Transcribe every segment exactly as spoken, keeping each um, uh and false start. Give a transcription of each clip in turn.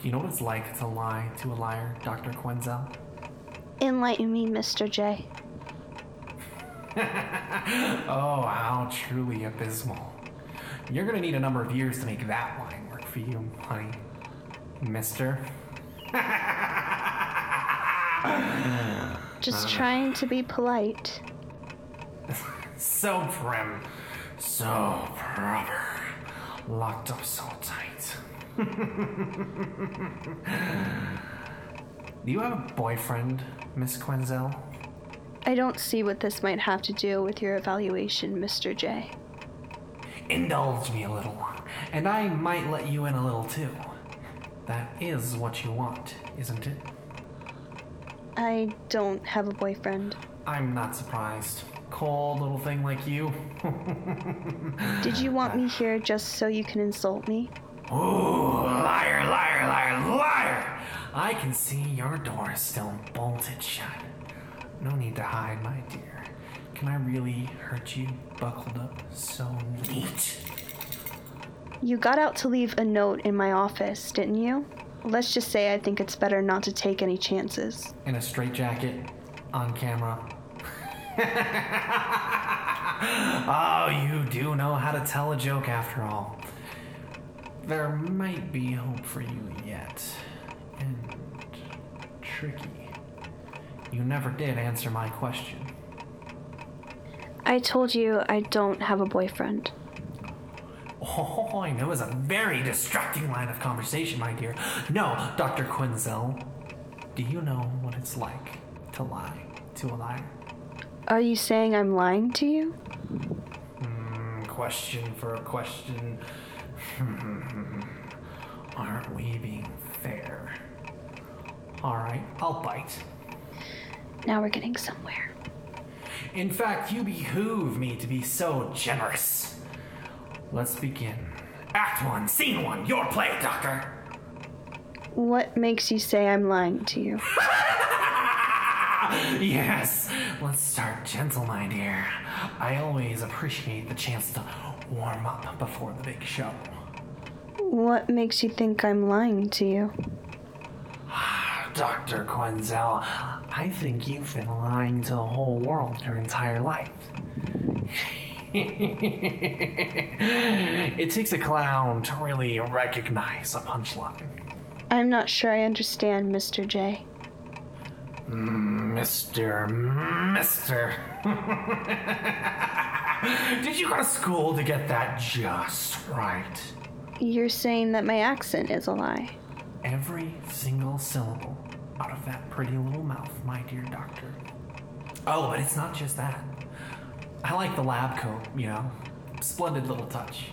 You know what it's like to lie to a liar, Doctor Quenzel? Enlighten me, Mister J. Oh, how truly abysmal. You're gonna need a number of years to make that line work for you, honey. Mister. Just trying to be polite. So prim. So proper. Locked up so tight. Do you have a boyfriend, Miss Quenzel? I don't see what this might have to do with your evaluation, Mister J. Indulge me a little, and I might let you in a little too. That is what you want, isn't it? I don't have a boyfriend. I'm not surprised. Cold little thing like you. Did you want me here just so you can insult me? Ooh, liar, liar, liar, liar! I can see your door is still bolted shut. No need to hide, my dear. Can I really hurt you buckled up so neat? You got out to leave a note in my office, didn't you? Let's just say I think it's better not to take any chances. In a straitjacket, on camera. Oh, you do know how to tell a joke after all. There might be hope for you yet. And tricky. You never did answer my question. I told you I don't have a boyfriend. Oh, I know is a very distracting line of conversation, my dear. No, Doctor Quenzel, do you know what it's like to lie to a liar? Are you saying I'm lying to you? Mm, question for a question. Aren't we being fair? Alright, I'll bite. Now we're getting somewhere. In fact, you behoove me to be so generous. Let's begin. Act one, scene one, your play, Doctor. What makes you say I'm lying to you? Yes, let's start gentle, my dear. I always appreciate the chance to warm up before the big show. What makes you think I'm lying to you? Doctor Quenzel, I think you've been lying to the whole world your entire life. It takes a clown to really recognize a punchline. I'm not sure I understand, Mister J. Mm, Mister Mister Did you go to school to get that just right? You're saying that my accent is a lie. Every single syllable out of that pretty little mouth, my dear doctor. Oh, but it's not just that. I like the lab coat, you know. Splendid little touch.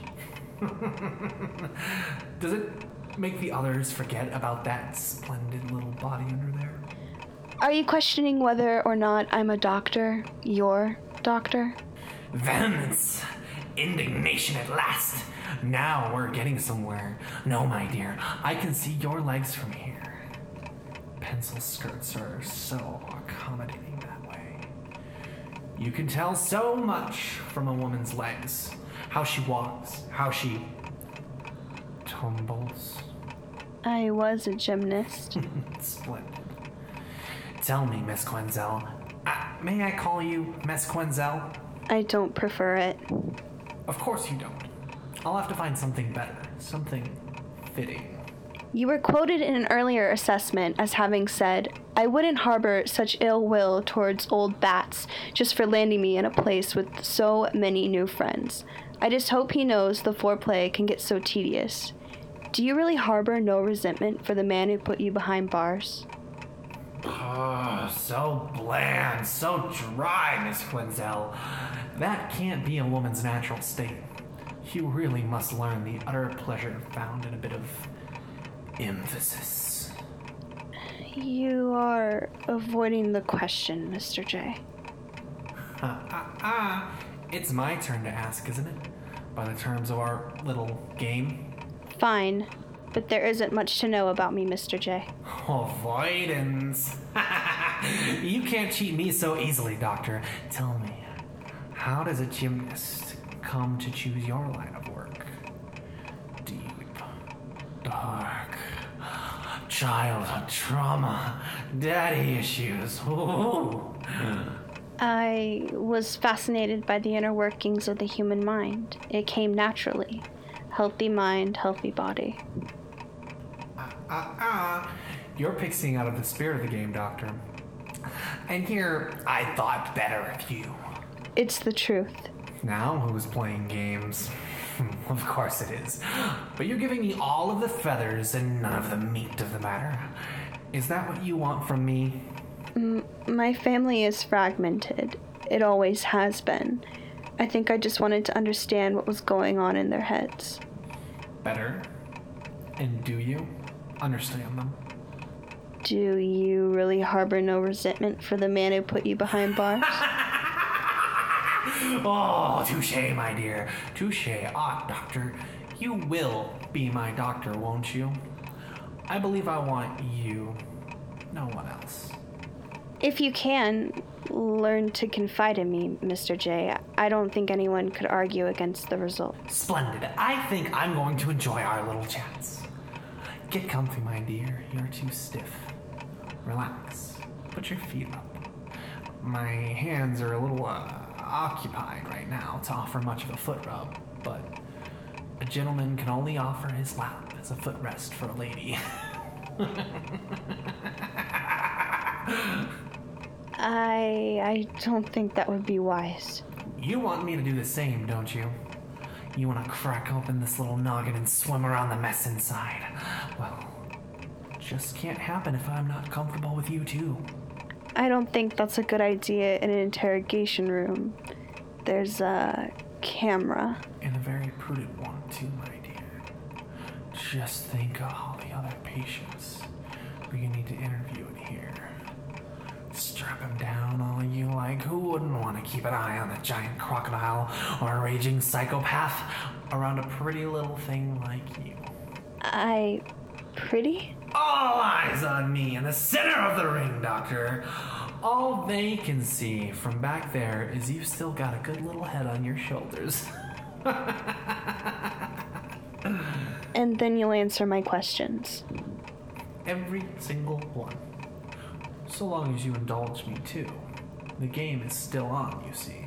Does it make the others forget about that splendid little body under there? Are you questioning whether or not I'm a doctor? Your doctor? Vehemence. Indignation at last. Now we're getting somewhere. No, my dear, I can see your legs from here. Pencil skirts are so accommodating that way. You can tell so much from a woman's legs. How she walks, how she tumbles. I was a gymnast. Splendid. Tell me, Miss Quenzel. Uh, may I call you Miss Quenzel? I don't prefer it. Of course you don't. I'll have to find something better, something fitting. You were quoted in an earlier assessment as having said, I wouldn't harbor such ill will towards old bats just for landing me in a place with so many new friends. I just hope he knows the foreplay can get so tedious. Do you really harbor no resentment for the man who put you behind bars? Oh, so bland, so dry, Miss Quenzel. That can't be a woman's natural state. You really must learn the utter pleasure found in a bit of emphasis. You are avoiding the question, Mister J. Ah, ah, ah. It's my turn to ask, isn't it? By the terms of our little game. Fine, but there isn't much to know about me, Mister J. Avoidance. You can't cheat me so easily, Doctor. Tell me, how does a gymnast come to choose your line of work? Deep, dark, childhood trauma, daddy issues. Ooh. I was fascinated by the inner workings of the human mind. It came naturally. Healthy mind, healthy body. Uh, uh, uh. You're pixing out of the spirit of the game, Doctor. And here, I thought better of you. It's the truth. Now who's playing games? Of course it is. But you're giving me all of the feathers and none of the meat of the matter. Is that what you want from me? M- my family is fragmented. It always has been. I think I just wanted to understand what was going on in their heads. Better? And do you understand them? Do you really harbor no resentment for the man who put you behind bars? Oh, touche, my dear. Touche. Ah, Doctor, you will be my doctor, won't you? I believe I want you. No one else. If you can, learn to confide in me, Mister J. I don't think anyone could argue against the result. Splendid. I think I'm going to enjoy our little chats. Get comfy, my dear. You're too stiff. Relax. Put your feet up. My hands are a little, uh, occupied right now to offer much of a foot rub, but a gentleman can only offer his lap as a footrest for a lady. I I don't think that would be wise. You want me to do the same, don't you? You want to crack open this little noggin and swim around the mess inside. Well, just can't happen if I'm not comfortable with you too. I don't think that's a good idea in an interrogation room. There's a camera. And a very prudent one too, my dear. Just think of all the other patients who you need to interview in here. Strap him down all you like. Who wouldn't want to keep an eye on a giant crocodile or a raging psychopath around a pretty little thing like you? I... pretty? All eyes on me in the center of the ring, Doctor. All they can see from back there is you've still got a good little head on your shoulders. And then you'll answer my questions. Every single one. So long as you indulge me, too. The game is still on, you see.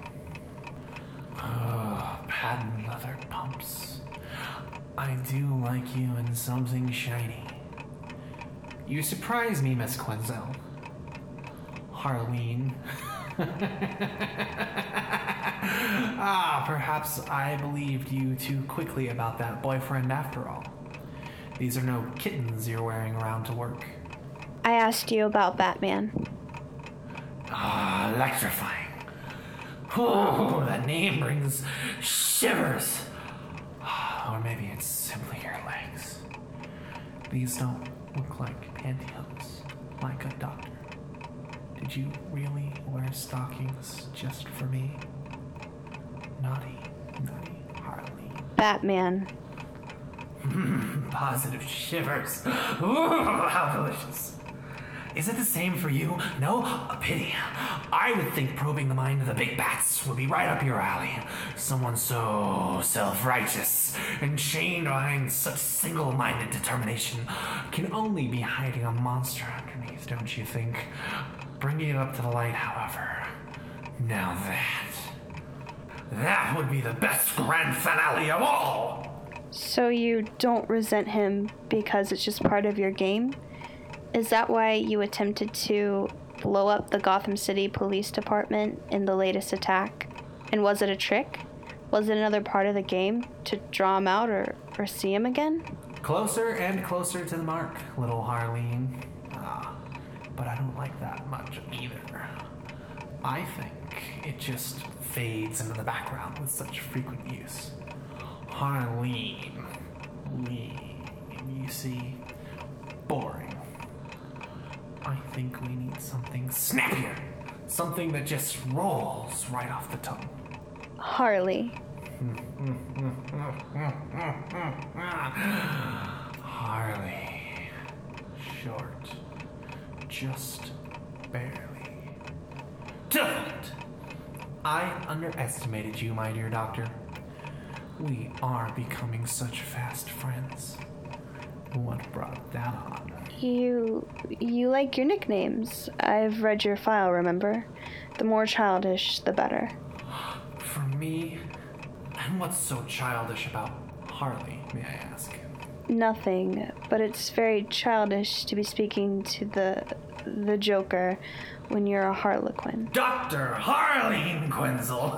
Oh, patent leather pumps. I do like you in something shiny. You surprise me, Miss Quenzel. Harleen. Ah, perhaps I believed you too quickly about that boyfriend after all. These are no kittens you're wearing around to work. I asked you about Batman. Ah, electrifying. Oh, that name brings shivers. Or maybe it's simply your legs. These don't look like pantyhose, my good doctor. Did you really wear stockings just for me? Naughty, naughty Harley. Batman. Positive shivers. Ooh, how delicious. Is it the same for you? No? A pity. I would think probing the mind of the big bats would be right up your alley. Someone so self-righteous and chained behind such single-minded determination can only be hiding a monster underneath, don't you think? Bringing it up to the light, however. Now that... that would be the best grand finale of all! So you don't resent him because it's just part of your game? Is that why you attempted to blow up the Gotham City Police Department in the latest attack? And was it a trick? Was it another part of the game to draw him out or, or see him again? Closer and closer to the mark, little Harleen. Ah, but I don't like that much either. I think it just fades into the background with such frequent use. Harleen. Lee. You see, boring. I think we need something snappier. Something that just rolls right off the tongue. Harley. Harley. Short. Just barely. Different. I underestimated you, my dear doctor. We are becoming such fast friends. What brought that on? You... you like your nicknames. I've read your file, remember? The more childish, the better. For me? And what's so childish about Harley, may I ask? Nothing, but it's very childish to be speaking to the... the Joker when you're a Harlequin. Doctor Harleen Quinzel!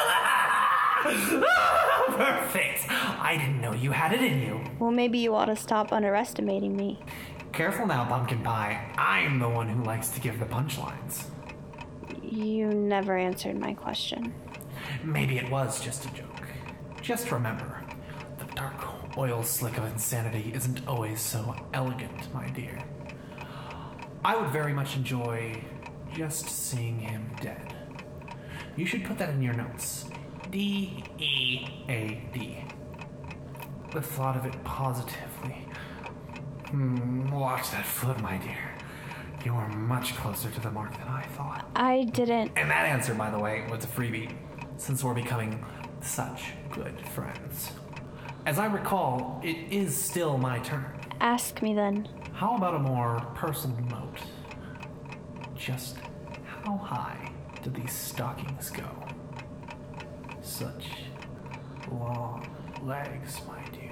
Perfect! I didn't know you had it in you. Well, maybe you ought to stop underestimating me. Careful now, Pumpkin Pie. I'm the one who likes to give the punchlines. You never answered my question. Maybe it was just a joke. Just remember, the dark oil slick of insanity isn't always so elegant, my dear. I would very much enjoy just seeing him dead. You should put that in your notes. D E A D. The thought of it positively. Hmm, watch that foot, my dear. You are much closer to the mark than I thought. I didn't... And that answer, by the way, was a freebie, since we're becoming such good friends. As I recall, it is still my turn. Ask me then. How about a more personal note? Just how high do these stockings go? Such long legs, my dear.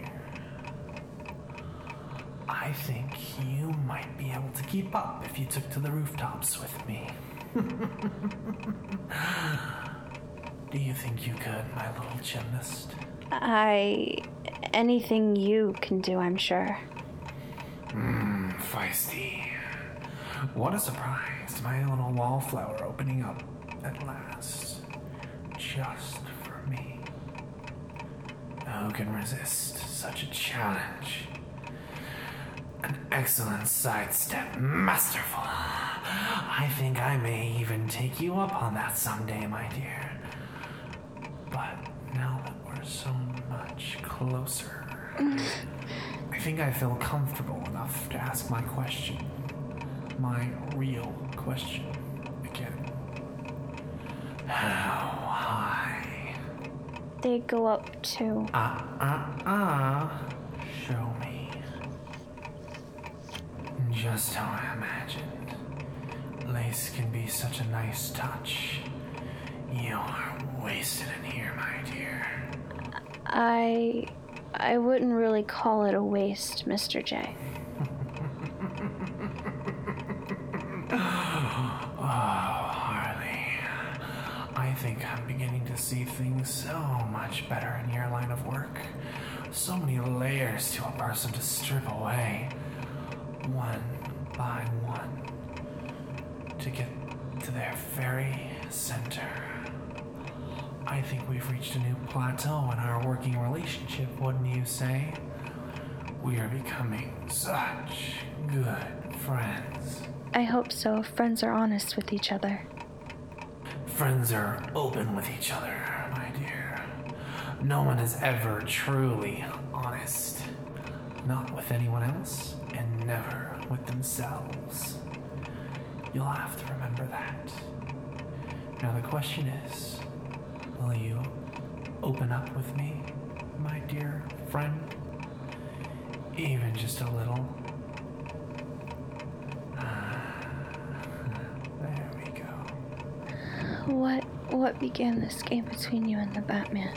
I think you might be able to keep up if you took to the rooftops with me. Do you think you could, my little gymnast? I... anything you can do, I'm sure. Mmm, feisty. What a surprise, my little wallflower opening up at last. Just for me. Who can resist such a challenge? An excellent sidestep, masterful. I think I may even take you up on that someday, my dear. But now that we're so much closer, I think I feel comfortable enough to ask my question. My real question again. How high? They go up to... Ah, ah, ah. Show me. Just how I imagined. Lace can be such a nice touch. You're wasted in here, my dear. I... I wouldn't really call it a waste, Mister J. Oh, Harley. I think I'm beginning to see things so much better in your line of work. So many layers to a person to strip away. One by one. To get to their very center. I think we've reached a new plateau in our working relationship, wouldn't you say? We are becoming such good friends. I hope so. Friends are honest with each other. Friends are open with each other, my dear. No one is ever truly honest. Not with anyone else, and never with themselves. You'll have to remember that. Now the question is, will you open up with me, my dear friend? Even just a little? There we go. What what began this game between you and the Batman?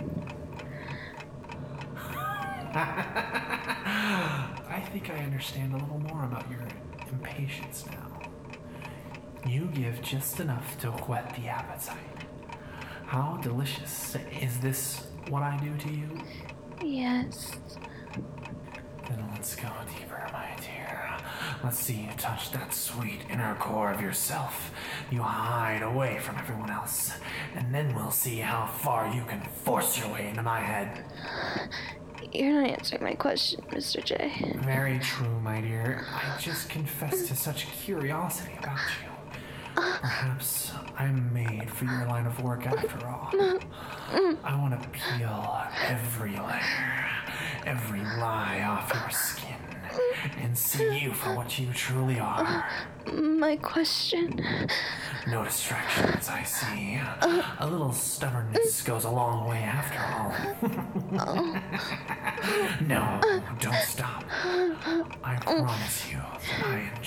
I think I understand a little more about your impatience now. You give just enough to whet the appetite. How delicious. Is this what I do to you? Yes. Then let's go deeper, my dear. Let's see you touch that sweet inner core of yourself. You hide away from everyone else. And then we'll see how far you can force your way into my head. You're not answering my question, Mister J. Very true, my dear. I just confessed to such curiosity about you. Perhaps I'm made for your line of work after all. I want to peel every layer, every lie off your skin, and see you for what you truly are. My question? No distractions, I see. A little stubbornness goes a long way after all. No, don't stop. I promise you that I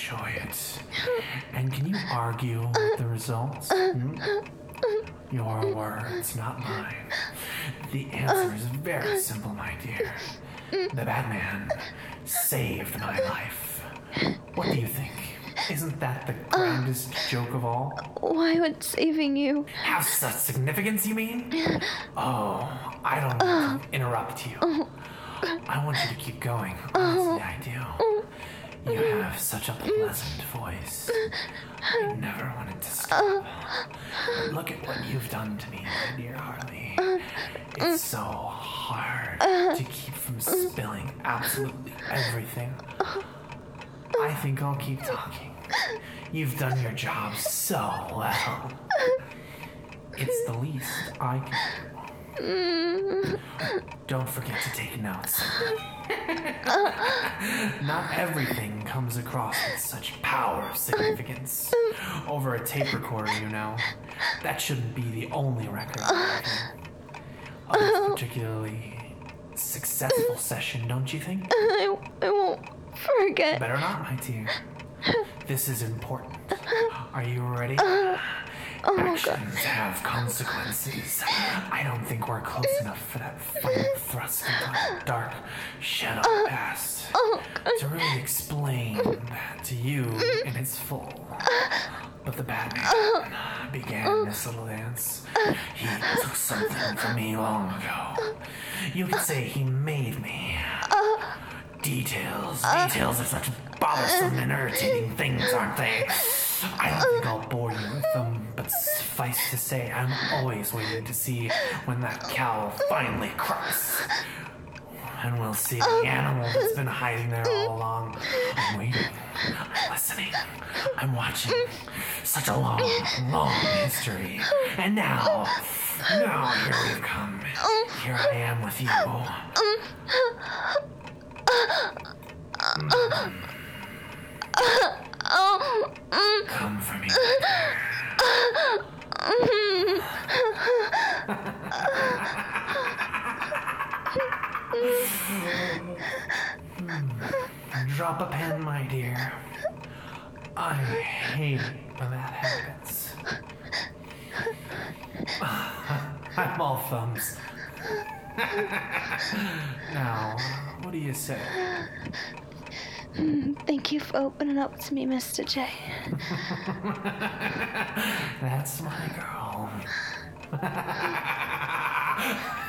enjoy it. And can you argue with the results? Hmm? Your words, not mine. The answer is very simple, my dear. The Batman saved my life. What do you think? Isn't that the grandest joke of all? Why would saving you? Have such significance, you mean? Oh, I don't want to interrupt you. I want you to keep going. Honestly, I do. You have such a pleasant voice. I never wanted to stop. But look at what you've done to me, my dear Harley. It's so hard to keep from spilling absolutely everything. I think I'll keep talking. You've done your job so well. It's the least I can do. Don't forget to take notes. Not everything comes across with such power of significance. Over a tape recorder, you know. That shouldn't be the only record of this particularly successful session, don't you think? I, I won't forget. Better not, my dear. This is important. Are you ready? Oh, Actions God. have consequences. I don't think we're close enough for that final thrust into the dark shadow past to really explain that to you in its full. But the Batman began this little dance. He took something from me long ago. You could say he made me. Details. Details are such bothersome and irritating things, aren't they? I don't think I'll bore you with them, but suffice to say, I'm always waiting to see when that cow finally crops. And we'll see the animal that's been hiding there all along. I'm waiting. I'm listening. I'm watching. Such a long, long history. And now, now here we've come. Here I am with you. Mm. Come for me. Drop a pen, my dear. I hate when that happens. I'm all thumbs. Now, what do you say? Thank you for opening up to me, Mister J. That's my girl.